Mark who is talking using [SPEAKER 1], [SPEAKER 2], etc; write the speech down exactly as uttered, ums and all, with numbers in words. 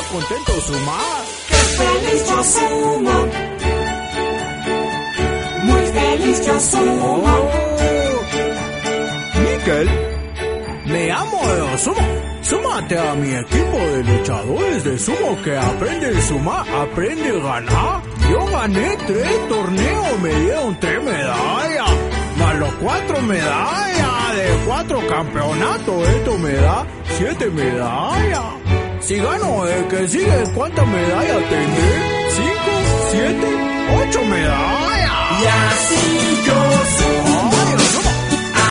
[SPEAKER 1] contento sumar.
[SPEAKER 2] ¡Qué feliz yo sumo! Muy feliz yo sumo.
[SPEAKER 1] Oh, Miquel, me amo de sumo. Súmate a mi equipo de luchadores de sumo que aprende a sumar, aprende a ganar. Yo gané tres torneos, me dieron tres medallas, más los cuatro medallas de cuatro campeonatos. Esto me da siete medallas. Si gano el que sigue, ¿cuántas medallas tendré? ¿Cinco? ¿Siete? ¿Ocho medallas?
[SPEAKER 2] Y así yo sumo.